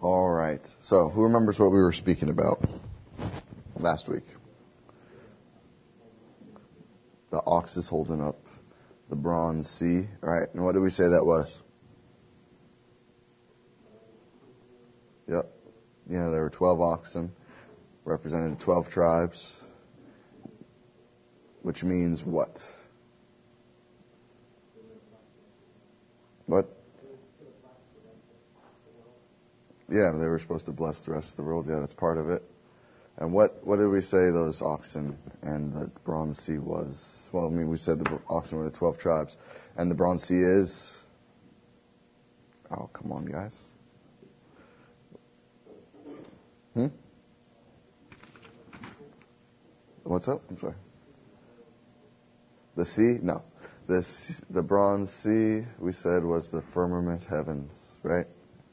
All right. So, who remembers what we were speaking about last week? The ox is holding up the bronze sea, right? And what did we say that was? Yep. Yeah, there were 12 oxen representing 12 tribes, which means what? What? Yeah, they were supposed to bless the rest of the world. Yeah, that's part of it. And what did we say those oxen and the bronze sea was? Well, I mean, we said the oxen were the 12 tribes. And the bronze sea is? Oh, come on, guys. What's up? I'm sorry. The sea? No. The bronze sea, we said, was the firmament heavens, right?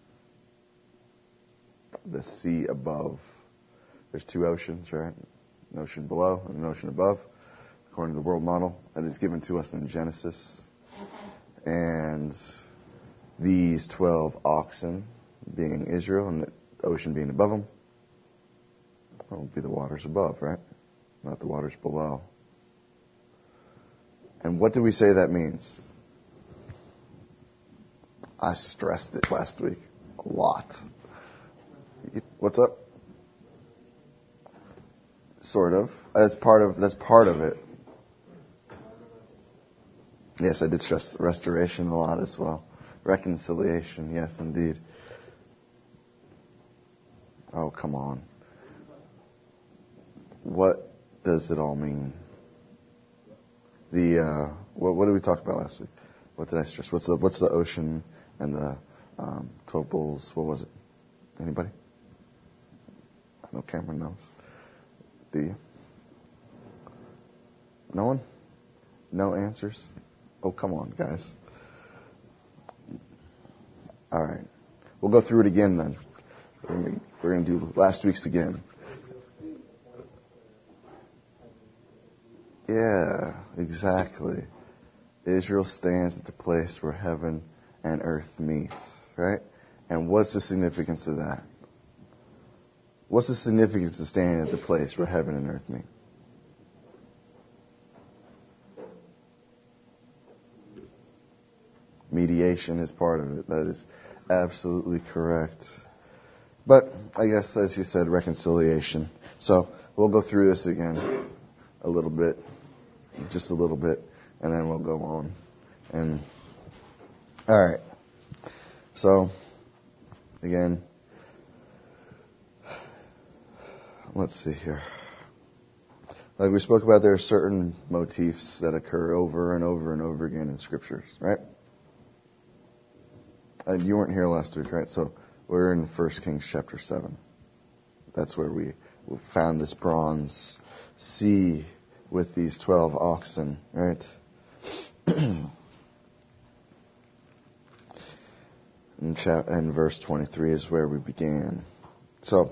The sea above. There's two oceans, right? An ocean below and an ocean above, according to the world model that is given to us in Genesis. And these 12 oxen being Israel and the ocean being above them, well, would be the waters above, right? Not the waters below. And what do we say that means? I stressed it last week a lot. What's up? Sort of. That's part of it. Yes, I did stress restoration a lot as well. Reconciliation, yes, indeed. Oh, come on. What does it all mean? What did we talk about last week? What did I stress? What's the ocean and the 12 bulls? What was it? Anybody? I know Cameron knows. Do you? No one? No answers? Oh, come on, guys. All right. We'll go through it again then. We're going to do last week's again. Yeah, exactly. Israel stands at the place where heaven and earth meets, right? And what's the significance of that? What's the significance of standing at the place where heaven and earth meet? Mediation is part of it. That is absolutely correct. But I guess, as you said, reconciliation. So we'll go through this again a little bit, just a little bit, and then we'll go on. And all right. So again, let's see here. Like we spoke about, there are certain motifs that occur over and over and over again in scriptures, right? And you weren't here last week, right? So we're in 1 Kings chapter 7. That's where we found this bronze sea with these 12 oxen, right? And verse 23 is where we began. So,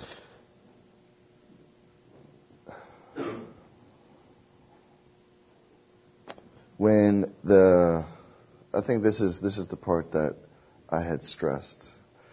I think this is the part that I had stressed.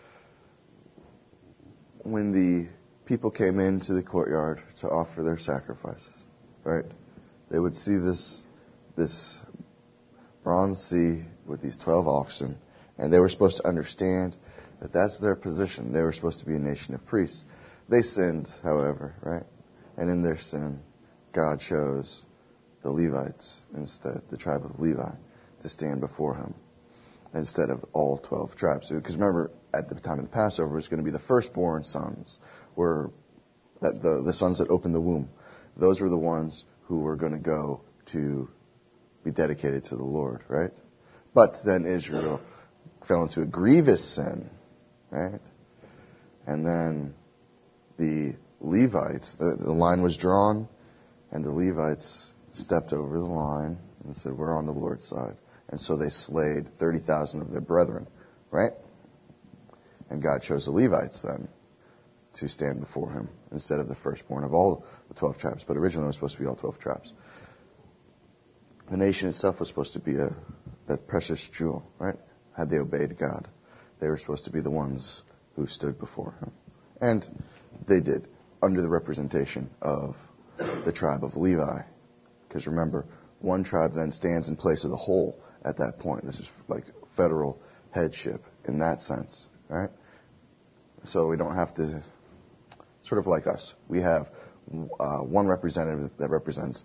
When the people came into the courtyard to offer their sacrifices, right? They would see this bronze sea with these 12 oxen, and they were supposed to understand that that's their position. They were supposed to be a nation of priests. They sinned, however, right? And in their sin, God chose the Levites instead, the tribe of Levi, to stand before him instead of all 12 tribes. Because remember, at the time of the Passover, it was going to be the firstborn sons, the sons that opened the womb. Those were the ones who were going to go to be dedicated to the Lord, right? But then Israel fell into a grievous sin, right? And then the Levites, the line was drawn, and the Levites stepped over the line and said, we're on the Lord's side. And so they slayed 30,000 of their brethren, right? And God chose the Levites then to stand before him instead of the firstborn of all the 12 tribes. But originally it was supposed to be all 12 tribes. The nation itself was supposed to be that precious jewel, right? Had they obeyed God, they were supposed to be the ones who stood before him. And they did, under the representation of the tribe of Levi. Because remember, one tribe then stands in place of the whole at that point. This is like federal headship in that sense, right? So we don't have to, sort of like us, we have one representative that represents,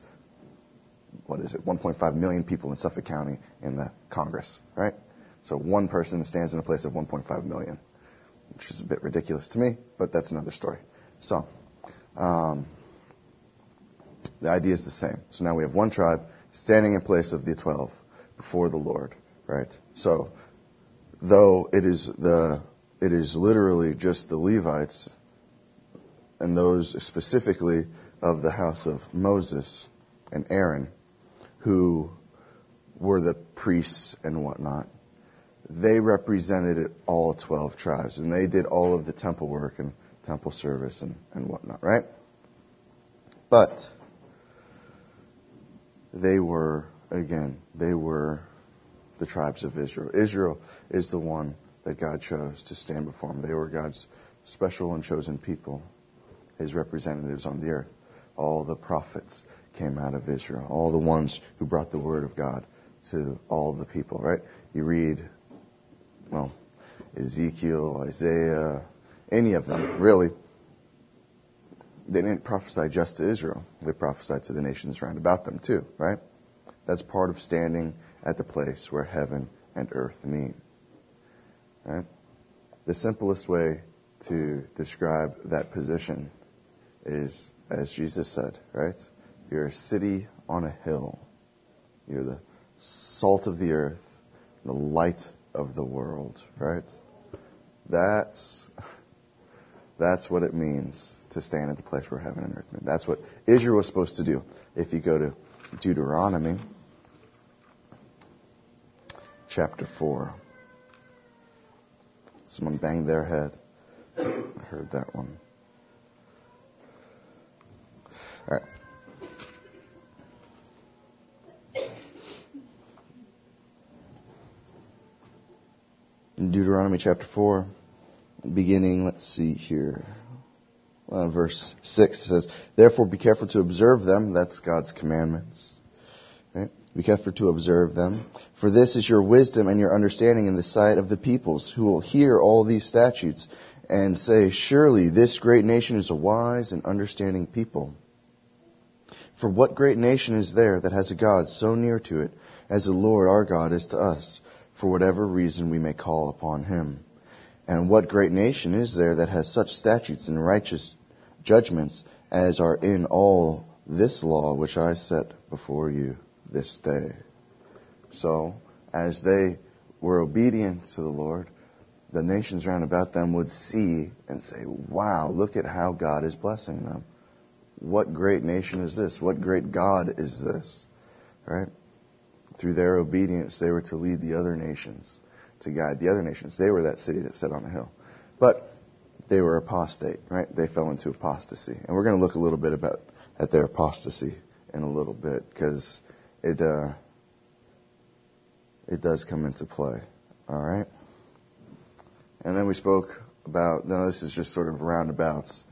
1.5 million people in Suffolk County in the Congress, right? So one person stands in a place of 1.5 million, which is a bit ridiculous to me, but that's another story. So, the idea is the same. So now we have one tribe standing in place of the 12 before the Lord, right? So, though it is literally just the Levites, and those specifically of the house of Moses and Aaron, who were the priests and whatnot, they represented all 12 tribes, and they did all of the temple work and temple service and whatnot, right? But they were the tribes of Israel. Israel is the one that God chose to stand before him. They were God's special and chosen people, his representatives on the earth. All the prophets came out of Israel. All the ones who brought the word of God to all the people, right? You read, Ezekiel, Isaiah, any of them, really. They didn't prophesy just to Israel. They prophesied to the nations round about them too, right? That's part of standing at the place where heaven and earth meet. Right? The simplest way to describe that position is, as Jesus said, right? You're a city on a hill. You're the salt of the earth, the light of the world, right? That's what it means to stand at the place where heaven and earth meet. That's what Israel was supposed to do. If you go to Deuteronomy chapter 4. Someone banged their head. I heard that one. All right. In Deuteronomy chapter 4, beginning, let's see here, verse 6 says, "Therefore be careful to observe them," that's God's commandments. Right? Be careful to observe them, "for this is your wisdom and your understanding in the sight of the peoples, who will hear all these statutes and say, surely this great nation is a wise and understanding people. For what great nation is there that has a God so near to it as the Lord our God is to us, for whatever reason we may call upon him? And what great nation is there that has such statutes and righteous judgments as are in all this law which I set before you this day?" So, as they were obedient to the Lord, the nations round about them would see and say, wow, look at how God is blessing them. What great nation is this? What great God is this? Right? Through their obedience, they were to lead the other nations, to guide the other nations. They were that city that sat on a hill. But they were apostate, right? They fell into apostasy. And we're going to look a little bit at their apostasy in a little bit, because it does come into play. All right? And then we spoke about, now this is just sort of roundabouts.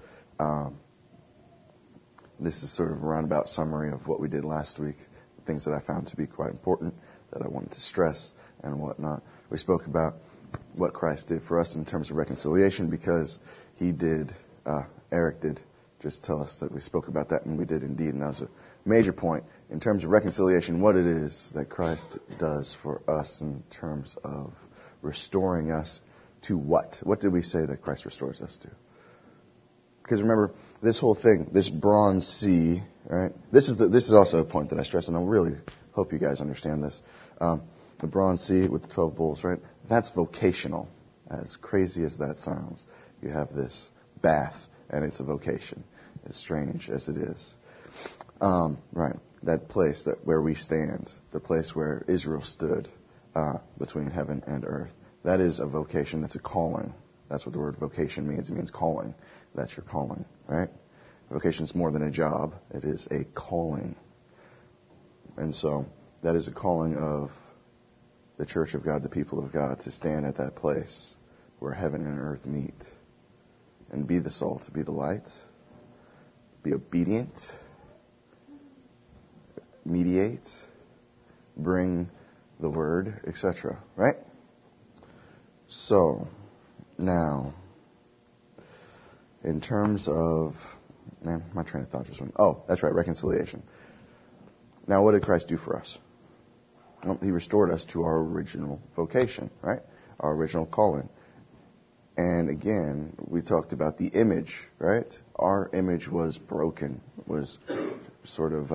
This is sort of a roundabout summary of what we did last week, things that I found to be quite important, that I wanted to stress and whatnot. We spoke about what Christ did for us in terms of reconciliation, because he did, Eric did just tell us that we spoke about that, and we did indeed, and that was a major point in terms of reconciliation, what it is that Christ does for us in terms of restoring us to what? What did we say that Christ restores us to? Because remember, this whole thing, this bronze sea, right? This is also a point that I stress, and I really hope you guys understand this. The bronze sea with the 12 bowls, right? That's vocational. As crazy as that sounds, you have this bath, and it's a vocation. As strange as it is. Right. That place where we stand, the place where Israel stood between heaven and earth, that is a vocation. That's a calling. That's what the word vocation means. It means calling. That's your calling, right? Vocation is more than a job. It is a calling. And so that is a calling of the church of God, the people of God, to stand at that place where heaven and earth meet. and be the salt, be the light, be obedient, mediate, bring the word, etc. Right? So, now, in terms of, my train of thought just went, that's right, reconciliation. Now, what did Christ do for us? Well, he restored us to our original vocation, right? Our original calling. And again, we talked about the image, right? Our image was broken, was sort of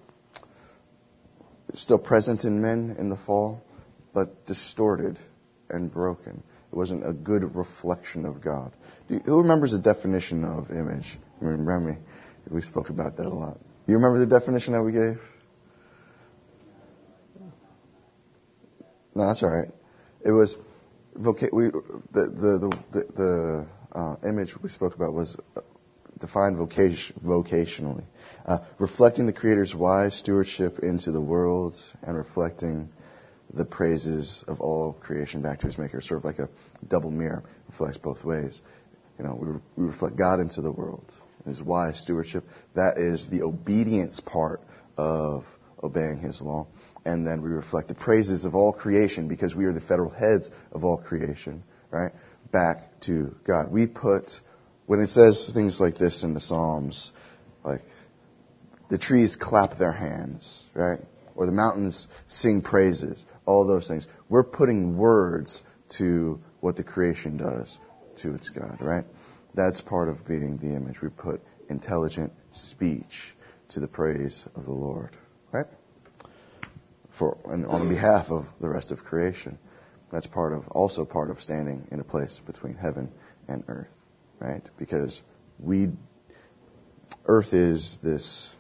still present in men in the fall, but distorted and broken. It wasn't a good reflection of God. Who remembers the definition of image? Remember me? We spoke about that a lot. You remember the definition that we gave? No, that's all right. It was the image we spoke about was defined vocationally, reflecting the Creator's wise stewardship into the world and reflecting the praises of all creation back to His Maker. Sort of like a double mirror, reflects both ways. We reflect God into the world, His wise stewardship. That is the obedience part of obeying His law. And then we reflect the praises of all creation because we are the federal heads of all creation, right? Back to God. We put, when it says things like this in the Psalms, like the trees clap their hands, right? Or the mountains sing praises, all those things. We're putting words to what the creation does to its God, right? That's part of being the image. We put intelligent speech to the praise of the Lord, right? And on behalf of the rest of creation. That's also part of standing in a place between heaven and earth, right? Because earth is this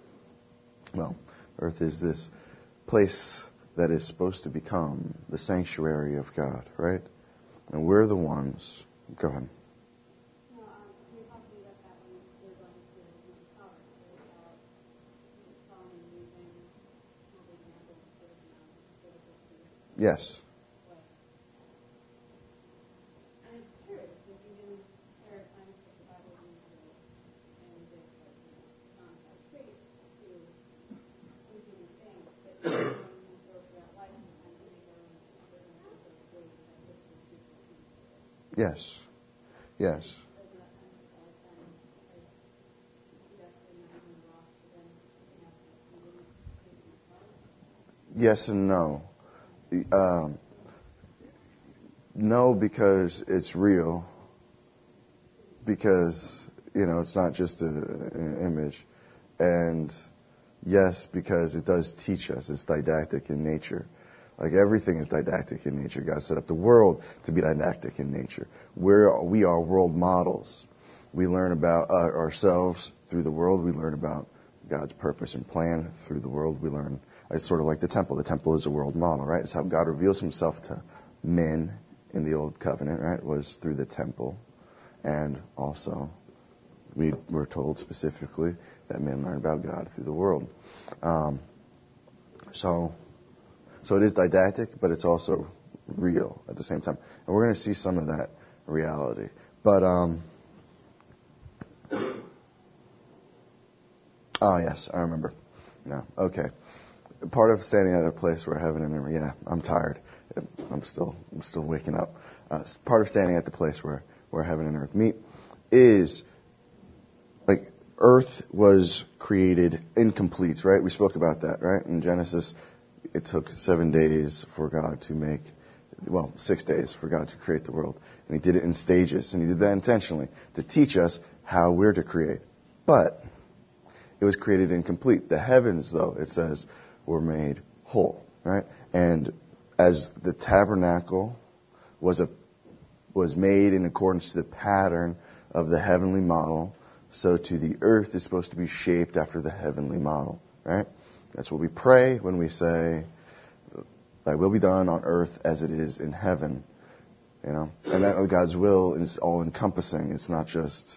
place that is supposed to become the sanctuary of God, right? And we're the ones, go ahead. Yes. Yes. Yes. Yes and no. No, because it's real. Because, it's not just an image. And yes, because it does teach us. It's didactic in nature. Like everything is didactic in nature. God set up the world to be didactic in nature. We are world models. We learn about ourselves through the world. We learn about God's purpose and plan through the world. It's sort of like the temple. The temple is a world model, right? It's how God reveals Himself to men in the Old Covenant, right? It was through the temple. And also, we were told specifically that men learn about God through the world. So it is didactic, but it's also real at the same time. And we're going to see some of that reality. But, yes, I remember. No, okay. Part of standing at a place where heaven and earth, I'm tired. I'm still waking up. Part of standing at the place where heaven and earth meet is, like, earth was created incomplete, right? We spoke about that, right? In Genesis, it took 7 days for God to make, 6 days for God to create the world. And He did it in stages, and He did that intentionally to teach us how we're to create. But it was created incomplete. The heavens, though, it says, were made whole, right? And as the tabernacle was made in accordance to the pattern of the heavenly model, so too the earth is supposed to be shaped after the heavenly model, right? That's what we pray when we say, "Thy will be done on earth as it is in heaven." And that God's will is all-encompassing. It's not just,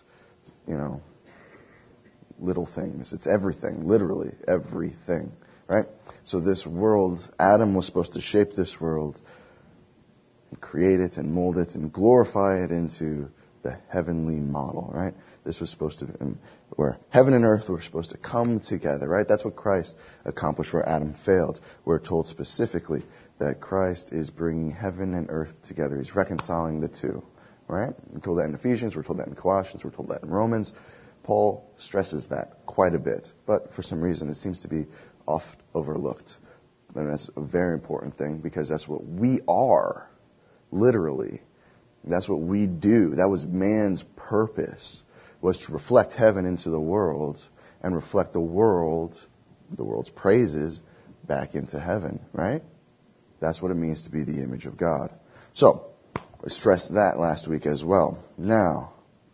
little things. It's everything, literally everything, right? So this world, Adam was supposed to shape this world and create it and mold it and glorify it into the heavenly model, right? This was supposed to be where heaven and earth were supposed to come together, right? That's what Christ accomplished where Adam failed. We're told specifically that Christ is bringing heaven and earth together. He's reconciling the two, right? We're told that in Ephesians, we're told that in Colossians, we're told that in Romans. Paul stresses that quite a bit, but for some reason it seems to be oft overlooked. And that's a very important thing because that's what we are, literally. That's what we do. That was man's purpose, was to reflect heaven into the world and reflect the world's praises back into heaven, right? That's what it means to be the image of God. So, we stressed that last week as well. Now,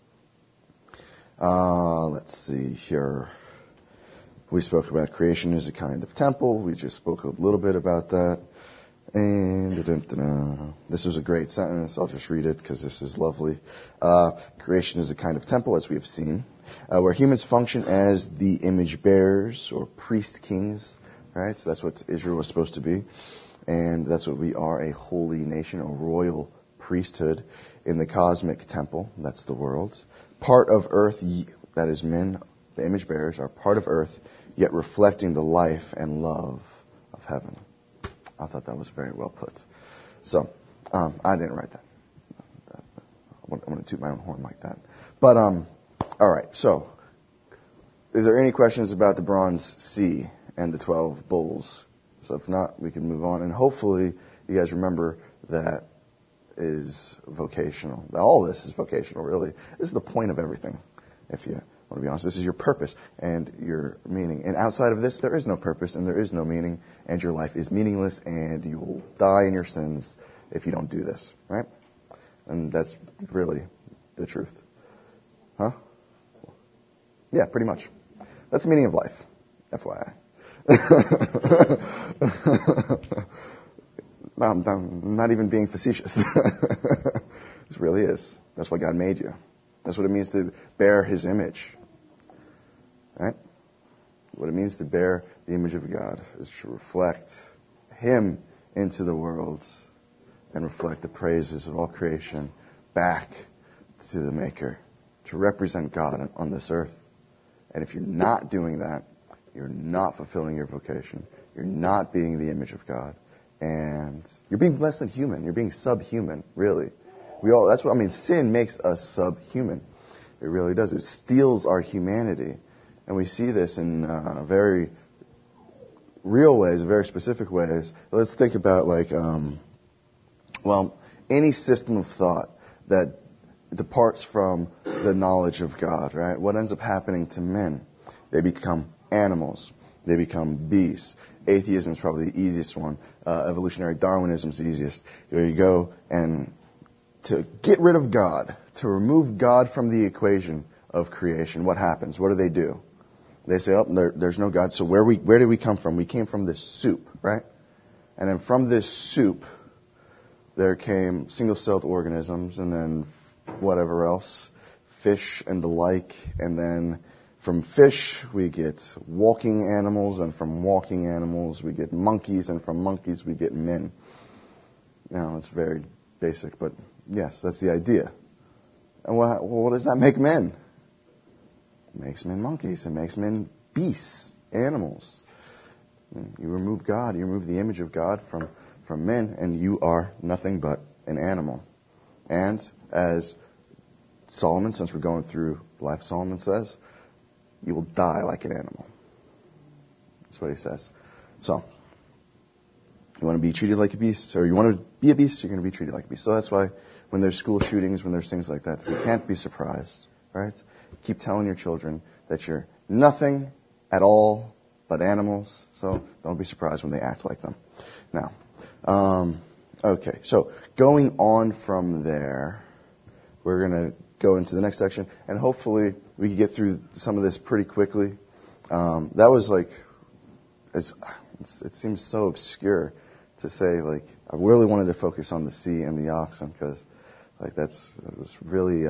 let's see here. We spoke about creation as a kind of temple. We just spoke a little bit about that. And this was a great sentence. I'll just read it because this is lovely. Creation is a kind of temple, as we have seen, where humans function as the image bearers or priest kings, right? So that's what Israel was supposed to be. And that's what we are, a holy nation, a royal priesthood in the cosmic temple. That's the world. Part of earth, that is men, the image bearers, are part of earth, yet reflecting the life and love of heaven. I thought that was very well put. So, I didn't write that. I'm going to toot my own horn like that. But, all right. So, is there any questions about the bronze sea and the 12 bulls? So if not, we can move on. And hopefully, you guys remember that is vocational. All this is vocational, really. This is the point of everything, if you want to be honest. This is your purpose and your meaning. And outside of this, there is no purpose and there is no meaning, and your life is meaningless, and you will die in your sins if you don't do this, right? And that's really the truth. Huh? Yeah, pretty much. That's the meaning of life, FYI. I'm not even being facetious. This really is. That's why God made you. That's what it means to bear His image. Right? What it means to bear the image of God is to reflect Him into the world and reflect the praises of all creation back to the Maker, to represent God on this earth. And if you're not doing that, you're not fulfilling your vocation. You're not being the image of God. And you're being less than human. You're being subhuman, really. That's what I mean. Sin makes us subhuman. It really does. It steals our humanity. And we see this in very real ways, very specific ways. Let's think about any system of thought that departs from the knowledge of God, right? What ends up happening to men? They become animals. They become beasts. Atheism is probably the easiest one. Evolutionary Darwinism is the easiest. Where you go and to get rid of God, to remove God from the equation of creation, what happens? What do? They say, there's no God. So where did we come from? We came from this soup, right? And then from this soup, there came single-celled organisms, and then whatever else, fish and the like, and then from fish, we get walking animals, and from walking animals, we get monkeys, and from monkeys, we get men. Now, it's very basic, but yes, that's the idea. And what does that make men? It makes men monkeys. It makes men beasts, animals. You remove God, you remove the image of God from men, and you are nothing but an animal. And as Solomon, since we're going through life, Solomon says, you will die like an animal. That's what he says. So, you want to be treated like a beast, or you want to be a beast, you're going to be treated like a beast. So that's why when there's school shootings, when there's things like that, we can't be surprised, right? Keep telling your children that you're nothing at all but animals, so don't be surprised when they act like them. Now, okay, so going on from there, we're going to go into the next section, and hopefully we can get through some of this pretty quickly. That was it seems so obscure to say, I really wanted to focus on the sea and the oxen, because, that's really,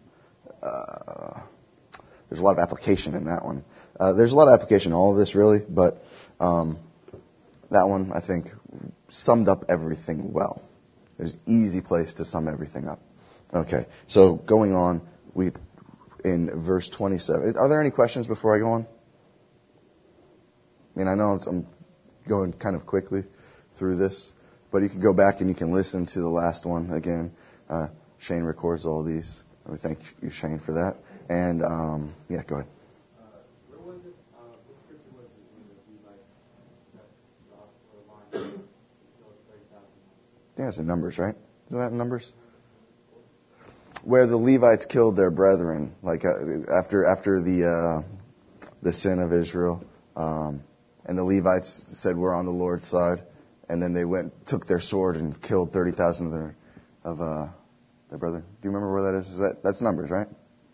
there's a lot of application in that one. There's a lot of application in all of this, really, but that one, I think, summed up everything well. There's an easy place to sum everything up. Okay. So going on, in verse 27. Are there any questions before I go on? I mean, I know I'm going kind of quickly through this, but you can go back and you can listen to the last one again. Shane records all these. We thank you, Shane, for that. And, yeah, go ahead. Where was it? What scripture was it when the Levites that line killed 30,000? Yeah, it's in Numbers, right? Isn't that in Numbers? Where the Levites killed their brethren, like after the sin of Israel, and the Levites said we're on the Lord's side, and then they took their sword and killed 30,000 of their brethren. Do you remember where that is? That's Numbers, right?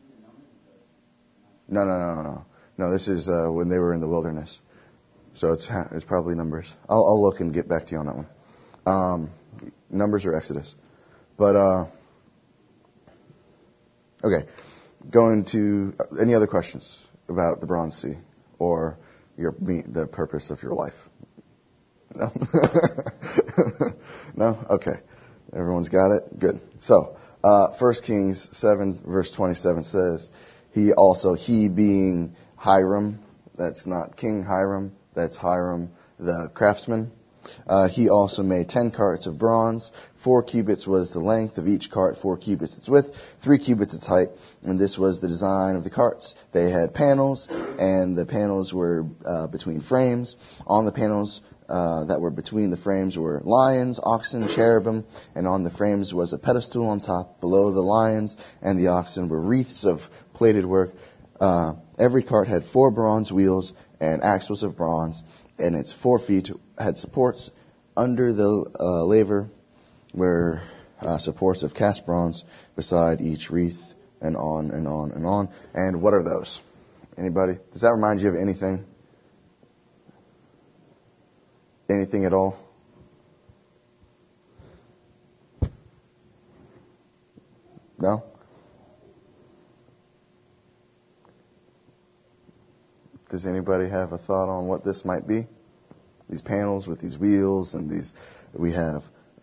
No. This is when they were in the wilderness. So it's probably Numbers. I'll look and get back to you on that one. Numbers or Exodus, but okay. Going to any other questions about the Bronze Sea or the purpose of your life? No. No. Okay. Everyone's got it. Good. So 1 Kings 7 verse 27 says, he being Hiram, that's not King Hiram, that's Hiram the craftsman. He also made 10 carts of bronze. 4 cubits was the length of each cart, 4 cubits its width, 3 cubits its height, and this was the design of the carts. They had panels, and the panels were between frames. On the panels that were between the frames were lions, oxen, cherubim, and on the frames was a pedestal on top. Below the lions and the oxen were wreaths of plated work. Every cart had 4 bronze wheels and axles of bronze, and its 4 feet had supports. Under the laver were supports of cast bronze beside each wreath, and on and on and on. And what are those? Anybody? Does that remind you of anything? Anything at all? No? Does anybody have a thought on what this might be? These panels with these wheels and these, we have,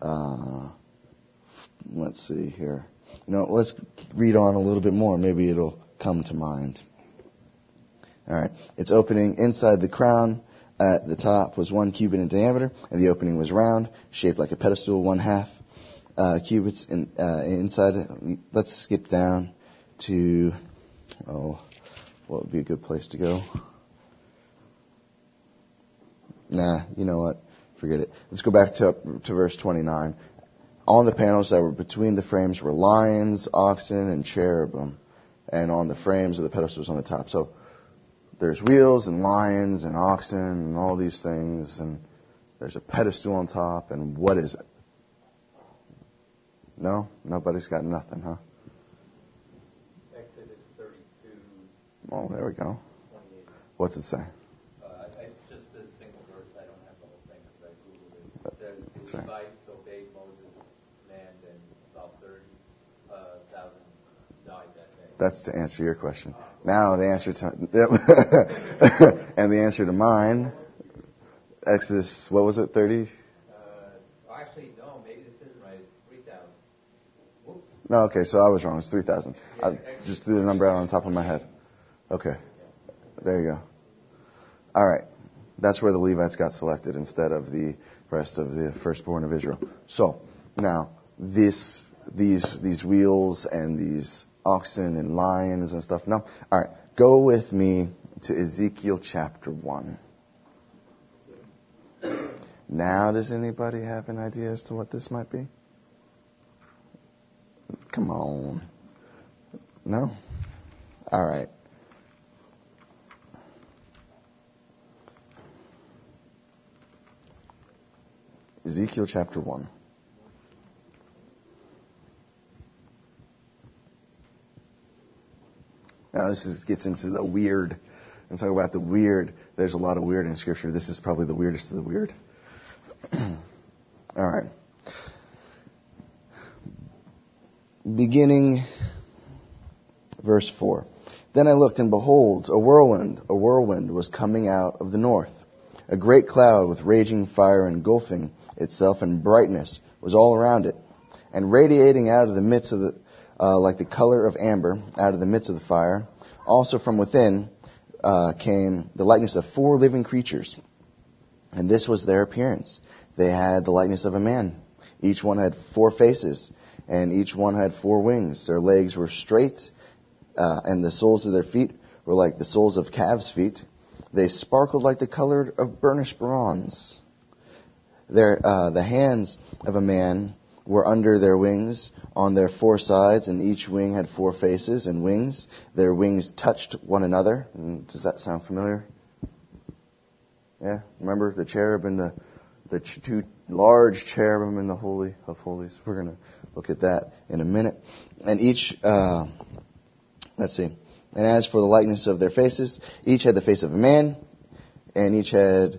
let's see here. Let's read on a little bit more. Maybe it'll come to mind. All right. Its opening inside the crown at the top was 1 cubit in diameter, and the opening was round, shaped like a pedestal, 1/2 cubits inside it. Let's skip down to, what would be a good place to go? Nah, you know what? Forget it. Let's go back to verse 29. On the panels that were between the frames were lions, oxen, and cherubim. And on the frames of the pedestals on the top. So there's wheels and lions and oxen and all these things. And there's a pedestal on top. And what is it? No? Nobody's got nothing, huh? Exodus 32. Oh, there we go. 28. What's it say? It's just this single verse. I don't have the whole thing because I Googled it. It says, the Levites obeyed Moses' command, and about 30,000 died that day. That's to answer your question. Now the answer to and the answer to mine, Exodus, what was it, 30? Actually, no, maybe this isn't right. It's 3,000. Whoops. No, okay, so I was wrong. It's 3,000. I just threw the number out on top of my head. Okay, there you go. All right, that's where the Levites got selected instead of the rest of the firstborn of Israel. So now these wheels and these oxen and lions and stuff. No, all right. Go with me to Ezekiel chapter 1. Now, does anybody have an idea as to what this might be? Come on. No? All right. Ezekiel chapter 1. Now this gets into the weird. And talk about the weird. There's a lot of weird in Scripture. This is probably the weirdest of the weird. All right. Beginning verse 4. Then I looked, and behold, a whirlwind was coming out of the north. A great cloud with raging fire engulfing itself, and brightness was all around it. And radiating out of the midst like the color of amber out of the midst of the fire. Also from within came the likeness of 4 living creatures. And this was their appearance. They had the likeness of a man. Each one had 4 faces, and each one had 4 wings. Their legs were straight, and the soles of their feet were like the soles of calves' feet. They sparkled like the color of burnished bronze. The hands of a man were under their wings on their 4 sides, and each wing had 4 faces and wings. Their wings touched one another. Does that sound familiar? Yeah? Remember the cherub and the 2 large cherubim in the Holy of Holies? We're going to look at that in a minute. And each, let's see. And as for the likeness of their faces, each had the face of a man, and each of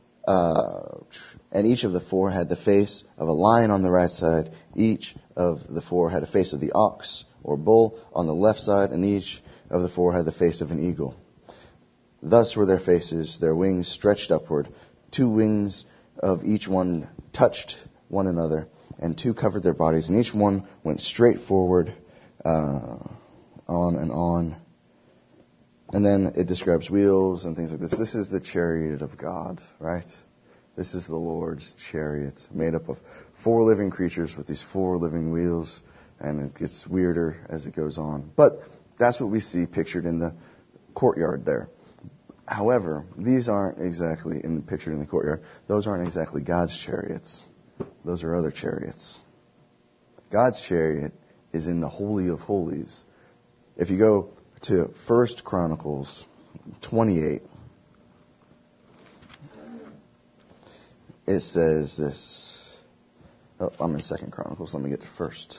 the 4 had the face of a lion on the right side. Each of the 4 had a face of the ox or bull on the left side, and each of the 4 had the face of an eagle. Thus were their faces, their wings stretched upward. 2 wings of each one touched one another, and 2 covered their bodies, and each one went straight forward, on and on. And then it describes wheels and things like this. This is the chariot of God, right? This is the Lord's chariot, made up of 4 living creatures with these 4 living wheels, and it gets weirder as it goes on. But that's what we see pictured in the courtyard there. However, these aren't exactly pictured in the courtyard. Those aren't exactly God's chariots. Those are other chariots. God's chariot is in the Holy of Holies. If you go to 1 Chronicles 28, it says this. Oh, I'm in 2 Chronicles. Let me get to 1st.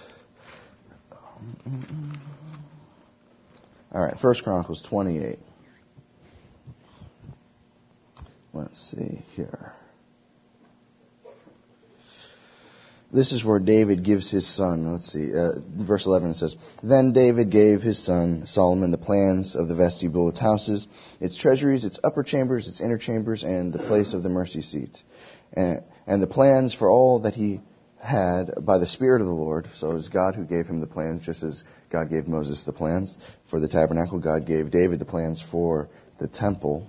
All right, 1 Chronicles 28. Let's see here. This is where David gives his son. Let's see. Verse 11 it says, Then David gave his son Solomon the plans of the vestibule, its houses, its treasuries, its upper chambers, its inner chambers, and the place of the mercy seat. And the plans for all that he had by the Spirit of the Lord. So it was God who gave him the plans, just as God gave Moses the plans for the tabernacle. God gave David the plans for the temple.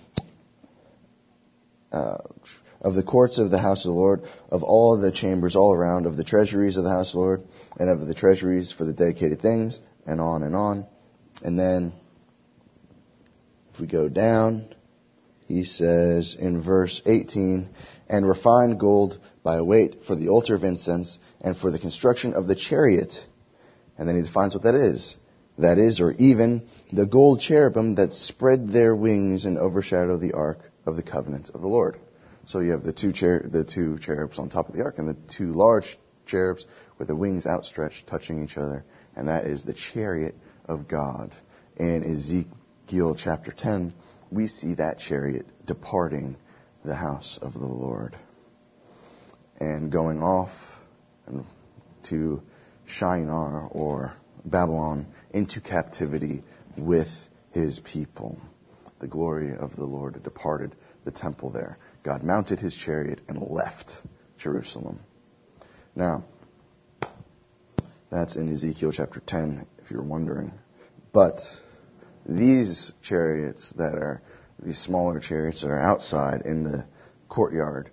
Of the courts of the house of the Lord, of all the chambers all around, of the treasuries of the house of the Lord, and of the treasuries for the dedicated things, and on and on. And then, if we go down, he says in verse 18, And refined gold by a weight for the altar of incense, and for the construction of the chariot. And then he defines what that is. That is, or even, the gold cherubim that spread their wings and overshadow the ark of the covenant of the Lord. So you have the two cherubs on top of the ark, and the 2 large cherubs with the wings outstretched, touching each other. And that is the chariot of God. In Ezekiel chapter 10, we see that chariot departing the house of the Lord and going off to Shinar, or Babylon, into captivity with his people. The glory of the Lord departed the temple there. God mounted his chariot and left Jerusalem. Now, that's in Ezekiel chapter 10, if you're wondering. But these chariots these smaller chariots that are outside in the courtyard,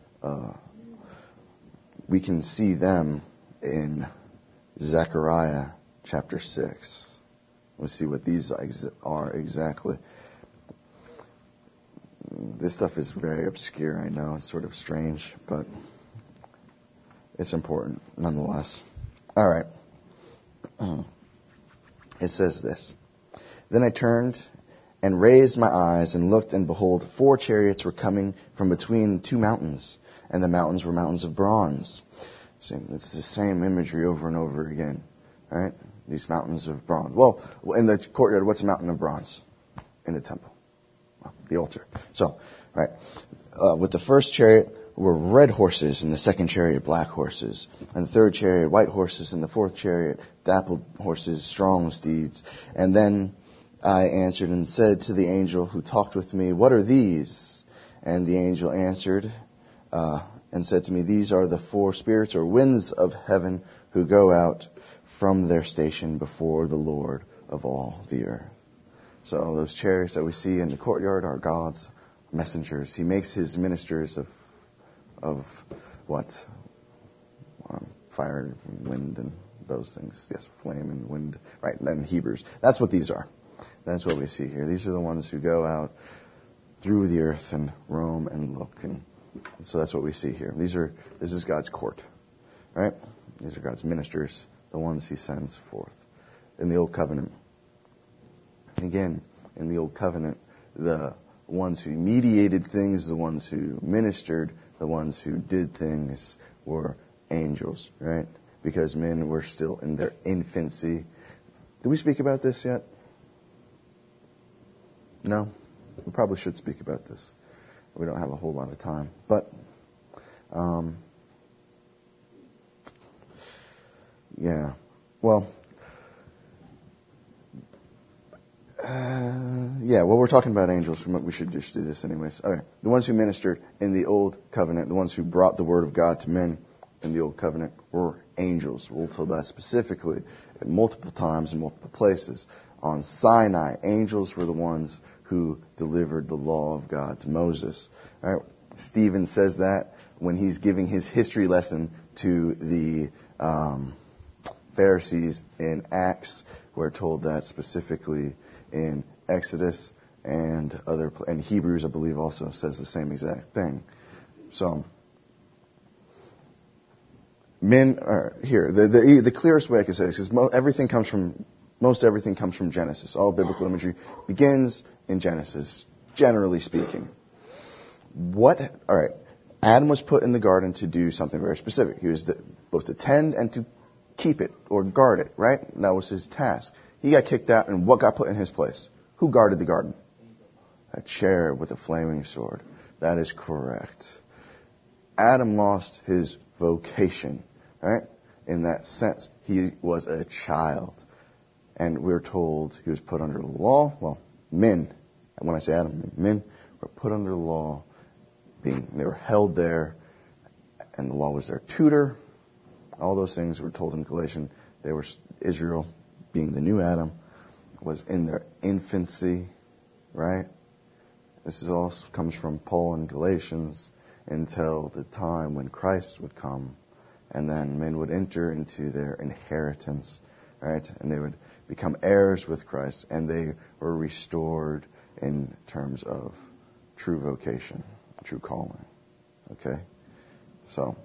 we can see them in Zechariah chapter 6. Let's see what these are exactly. This stuff is very obscure, I know. It's sort of strange, but it's important nonetheless. All right. It says this. Then I turned and raised my eyes and looked, and behold, 4 chariots were coming from between 2 mountains, and the mountains were mountains of bronze. So it's the same imagery over and over again. All right? These mountains of bronze. Well, in the courtyard, what's a mountain of bronze? In the temple. The altar. So, right. With the first chariot were red horses, and the second chariot black horses, and the third chariot white horses, and the fourth chariot dappled horses, strong steeds. And then I answered and said to the angel who talked with me, What are these? And the angel answered and said to me, These are the 4 spirits or winds of heaven who go out from their station before the Lord of all the earth. So those chariots that we see in the courtyard are God's messengers. He makes his ministers of what? Fire and wind and those things. Yes, flame and wind. Right, and Hebrews. That's what these are. That's what we see here. These are the ones who go out through the earth and roam and look. And so that's what we see here. This is God's court. Right? These are God's ministers, the ones he sends forth. In the Old Covenant. And again, in the Old Covenant, the ones who mediated things, the ones who ministered, the ones who did things were angels, right? Because men were still in their infancy. Did we speak about this yet? No? We probably should speak about this. We don't have a whole lot of time. But, yeah. Well, we're talking about angels. We should just do this anyways. Okay. The ones who ministered in the Old Covenant, the ones who brought the Word of God to men in the Old Covenant were angels. We'll tell that specifically at multiple times in multiple places. On Sinai, angels were the ones who delivered the law of God to Moses. All right. Stephen says that when he's giving his history lesson to the Pharisees in Acts. We're told that specifically in Exodus and Hebrews, I believe, also says the same exact thing. So, men are here. The clearest way I can say this is most everything comes from Genesis. All biblical imagery begins in Genesis, generally speaking. Adam was put in the garden to do something very specific. He was both to tend and to keep it or guard it, right? That was his task. He got kicked out, and what got put in his place? Who guarded the garden? A cherub with a flaming sword. That is correct. Adam lost his vocation, right? In that sense, he was a child. And we're told he was put under the law. Well, men, and when I say Adam, men were put under the law. They were held there, and the law was their tutor. All those things were told in Galatians. Israel, being the new Adam, was in their infancy, right? This also comes from Paul in Galatians until the time when Christ would come, and then men would enter into their inheritance, right? And they would become heirs with Christ, and they were restored in terms of true vocation, true calling. Okay? So,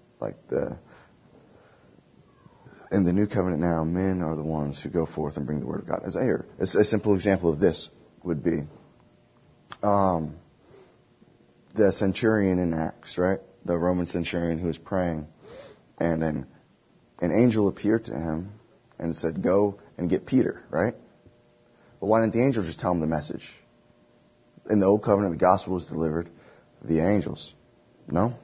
in the New Covenant now, men are the ones who go forth and bring the Word of God. As I hear, a simple example of this would be the centurion in Acts, right? The Roman centurion who was praying, and then an angel appeared to him and said, "Go and get Peter," right? But why didn't the angel just tell him the message? In the Old Covenant, the gospel was delivered via angels. No?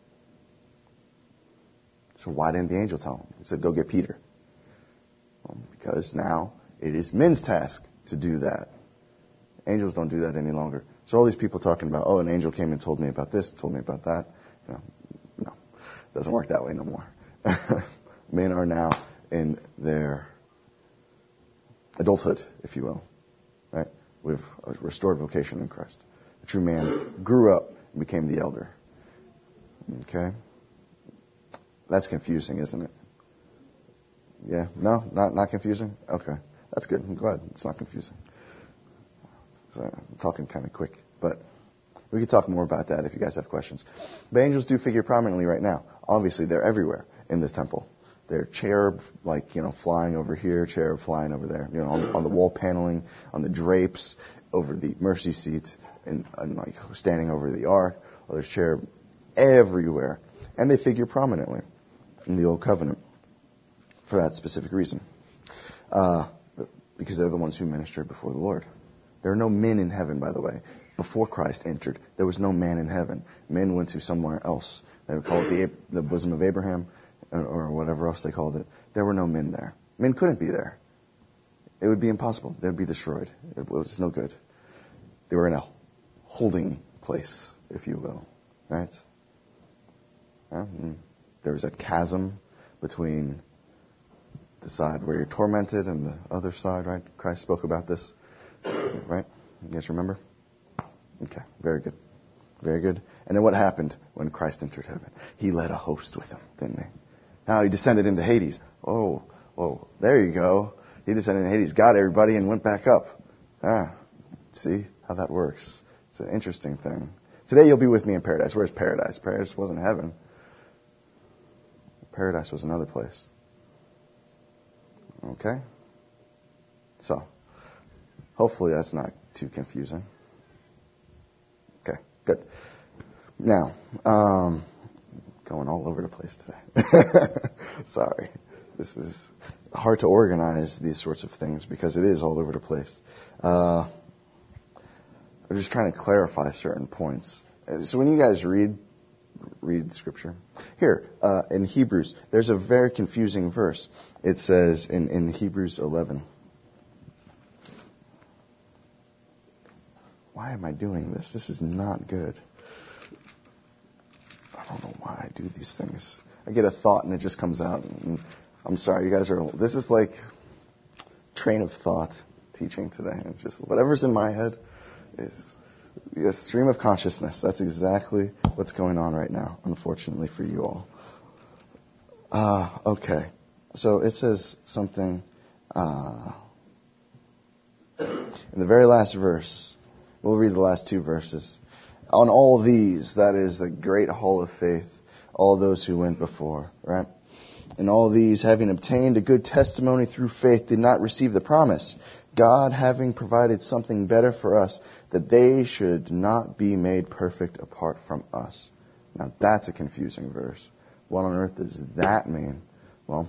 So why didn't the angel tell him? He said, "Go get Peter." Well, because now it is men's task to do that. Angels don't do that any longer. So all these people talking about, an angel came and told me about this, told me about that. No, it doesn't work that way no more. Men are now in their adulthood, if you will, right? With a restored vocation in Christ. The true man grew up and became the elder. Okay? That's confusing, isn't it? Yeah? No? Not confusing? Okay. That's good. I'm glad it's not confusing. So I'm talking kind of quick, but we could talk more about that if you guys have questions. But angels do figure prominently right now. Obviously, they're everywhere in this temple. They're cherub, flying over here, cherub flying over there, on the wall paneling, on the drapes, over the mercy seat, and standing over the ark. Or there's cherub everywhere. And they figure prominently in the Old Covenant for that specific reason. Because they're the ones who ministered before the Lord. There are no men in heaven, by the way. Before Christ entered, there was no man in heaven. Men went to somewhere else. They would call it the bosom of Abraham, or whatever else they called it. There were no men there. Men couldn't be there. It would be impossible. They would be destroyed. It was no good. They were in a holding place, if you will. Right? There was a chasm between the side where you're tormented and the other side, right? Christ spoke about this, right? You guys remember? Okay, very good. Very good. And then what happened when Christ entered heaven? He led a host with him, didn't he? Now he descended into Hades. Oh, there you go. He descended into Hades, got everybody, and went back up. See how that works. It's an interesting thing. Today you'll be with me in paradise. Where's paradise? Paradise wasn't heaven. Paradise was another place. Okay? So, hopefully that's not too confusing. Okay, good. Now, going all over the place today. Sorry. This is hard to organize these sorts of things because it is all over the place. I'm just trying to clarify certain points. So when you guys read Scripture, here, in Hebrews, there's a very confusing verse. It says in Hebrews 11. Why am I doing this? This is not good. I don't know why I do these things. I get a thought and it just comes out. And I'm sorry, you guys this is like train of thought teaching today. It's just whatever's in my head is a stream of consciousness. That's exactly what's going on right now, unfortunately for you all. Okay. So it says something in the very last verse. We'll read the last two verses. On all these, that is the great hall of faith, all those who went before, right? And all these, having obtained a good testimony through faith, did not receive the promise. God having provided something better for us, that they should not be made perfect apart from us. Now that's a confusing verse. What on earth does that mean? Well,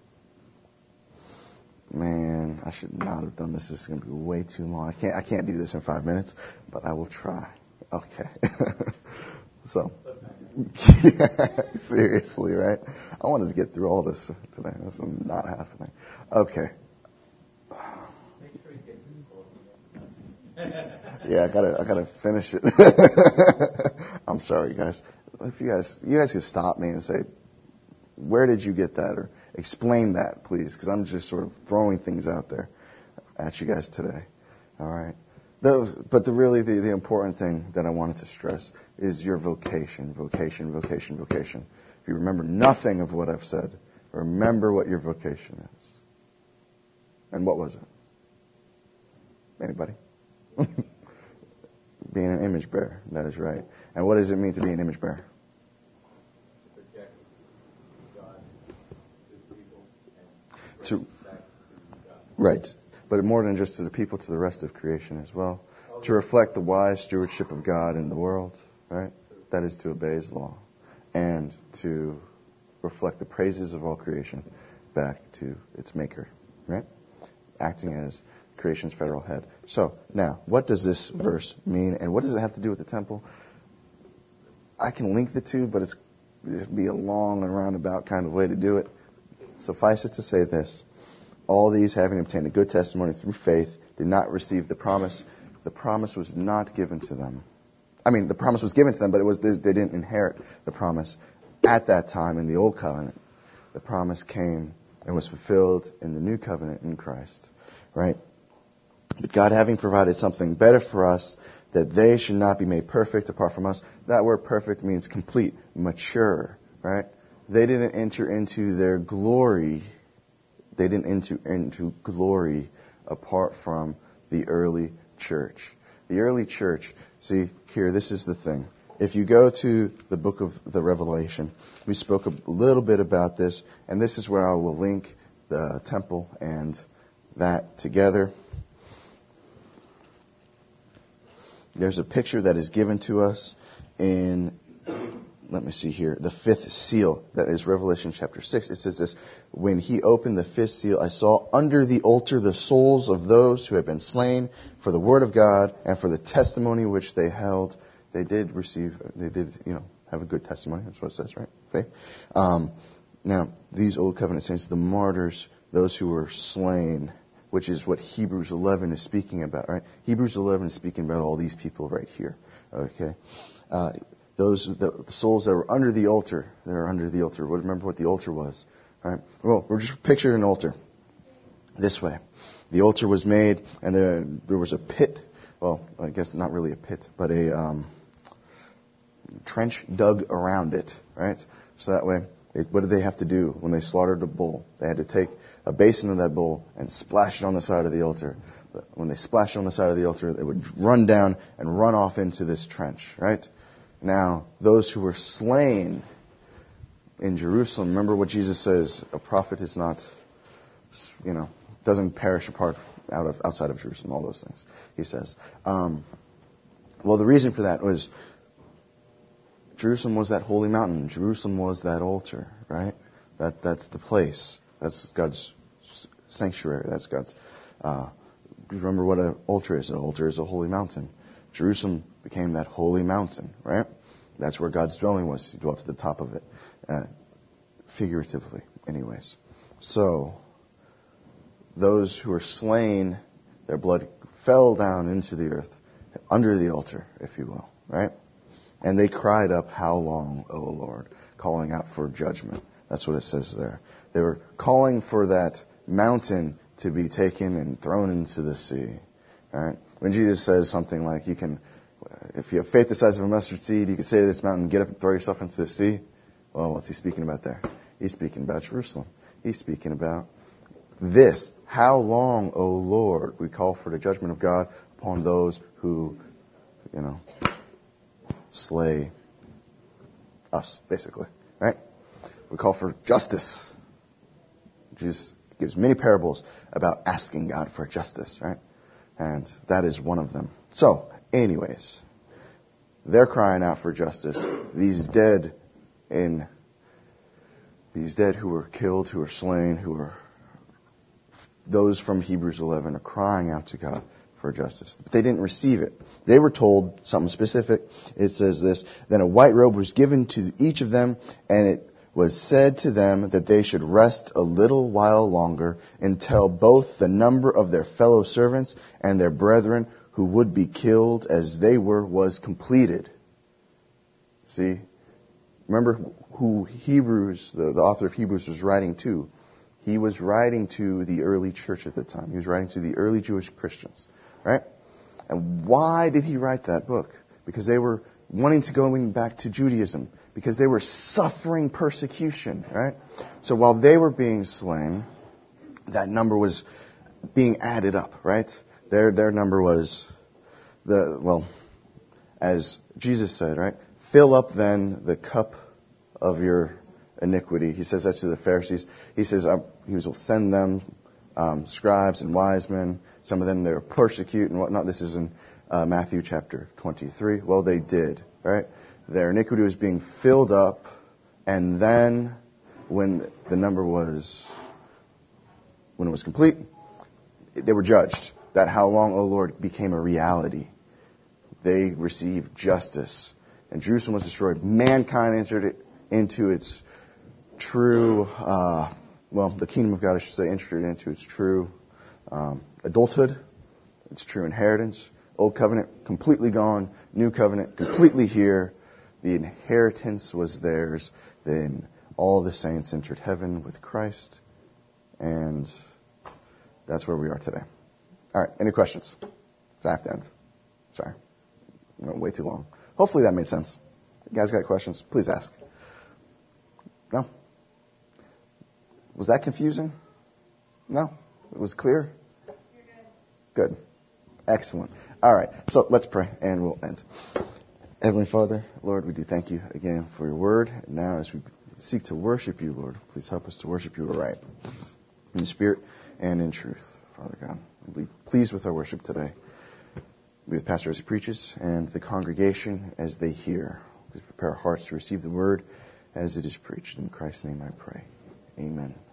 man, I should not have done this. This is going to be way too long. I can't do this in 5 minutes, but I will try. Okay. So, seriously, right? I wanted to get through all this today. This is not happening. Okay. Yeah, I gotta finish it. I'm sorry, guys. If you guys could stop me and say, where did you get that? Or explain that, please, because I'm just sort of throwing things out there at you guys today. All right. But the important thing that I wanted to stress is your vocation. Vocation. If you remember nothing of what I've said, remember what your vocation is. And what was it? Anybody? Being an image bearer. That is right. And what does it mean to be an image bearer? To protect God, His people, and back to God. Right. But more than just to the people, to the rest of creation as well. To reflect the wise stewardship of God in the world, right? That is to obey His law. And to reflect the praises of all creation back to its maker, right? Acting as creation's federal head. So, now, what does this verse mean? And what does it have to do with the temple? I can link the two, but it'd be a long and roundabout kind of way to do it. Suffice it to say this. All these, having obtained a good testimony through faith, did not receive the promise. The promise was not given to them. I mean, the promise was given to them, but they didn't inherit the promise at that time in the Old Covenant. The promise came and was fulfilled in the New Covenant in Christ, right? But God having provided something better for us, that they should not be made perfect apart from us. That word perfect means complete, mature, right? They didn't enter into their glory. They didn't enter into glory apart from the early church. The early church, see, here, this is the thing. If you go to the book of the Revelation, we spoke a little bit about this, and this is where I will link the temple and that together. There's a picture that is given to us in, let me see here, the fifth seal. That is Revelation chapter 6. It says this, when He opened the fifth seal, I saw under the altar the souls of those who had been slain for the word of God and for the testimony which they held. They did have a good testimony. That's what it says, right? Faith. Now, these Old Covenant saints, the martyrs, those who were slain, which is what Hebrews 11 is speaking about, right? Hebrews 11 is speaking about all these people right here, okay? The souls that were under the altar, remember what the altar was. Right? Well, we're just picturing an altar this way. The altar was made, and there was a pit. Well, I guess not really a pit, but a trench dug around it. Right? So that way, what did they have to do when they slaughtered a bull? They had to take a basin of that bull and splash it on the side of the altar. But when they splashed it on the side of the altar, it would run down and run off into this trench. Right? Now, those who were slain in Jerusalem, remember what Jesus says, a prophet is not, doesn't perish outside of Jerusalem, all those things, he says. Well, the reason for that was Jerusalem was that holy mountain. Jerusalem was that altar, right? That's the place. That's God's sanctuary. That's God's, remember what an altar is. An altar is a holy mountain. Jerusalem became that holy mountain, right? That's where God's dwelling was. He dwelt at the top of it. Figuratively, anyways. So, those who were slain, their blood fell down into the earth, under the altar, if you will, right? And they cried up, "How long, O Lord?" calling out for judgment. That's what it says there. They were calling for that mountain to be taken and thrown into the sea, right? When Jesus says something like, if you have faith the size of a mustard seed, you can say to this mountain, "Get up and throw yourself into the sea." Well, what's he speaking about there? He's speaking about Jerusalem. He's speaking about this. How long, O Lord? We call for the judgment of God upon those who, slay us, basically. Right? We call for justice. Jesus gives many parables about asking God for justice, right? And that is one of them. So, anyways, they're crying out for justice. These dead who were killed, who were slain, who were those from Hebrews 11 are crying out to God for justice. But they didn't receive it. They were told something specific. It says this, "Then a white robe was given to each of them, and it was said to them that they should rest a little while longer until both the number of their fellow servants and their brethren who would be killed as they were was completed." See? Remember who Hebrews, the author of Hebrews, was writing to. He was writing to the early church at the time. He was writing to the early Jewish Christians. Right? And why did he write that book? Because they were wanting to go back to Judaism. Because they were suffering persecution. Right? So while they were being slain, that number was being added up. Right? Their number was, as Jesus said, right? "Fill up then the cup of your iniquity." He says that to the Pharisees. He says he will send them scribes and wise men. Some of them they were persecute and whatnot. This is in Matthew chapter 23. Well, they did, right? Their iniquity was being filled up, and then when it was complete, they were judged. That "how long, O Lord?" became a reality. They received justice. And Jerusalem was destroyed. Mankind entered into its true, the kingdom of God, I should say, entered into its true adulthood, its true inheritance. Old covenant completely gone. New covenant completely here. The inheritance was theirs. Then all the saints entered heaven with Christ. And that's where we are today. All right, any questions? I have to end. Sorry. I went way too long. Hopefully that made sense. You guys got questions? Please ask. No? Was that confusing? No? It was clear? You're good. Good. Excellent. All right. So let's pray and we'll end. Heavenly Father, Lord, we do thank you again for your word. And now as we seek to worship you, Lord, please help us to worship you aright. In spirit and in truth, Father God. Be pleased with our worship today. Be with Pastor as he preaches and the congregation as they hear. Please prepare our hearts to receive the word as it is preached. In Christ's name I pray. Amen.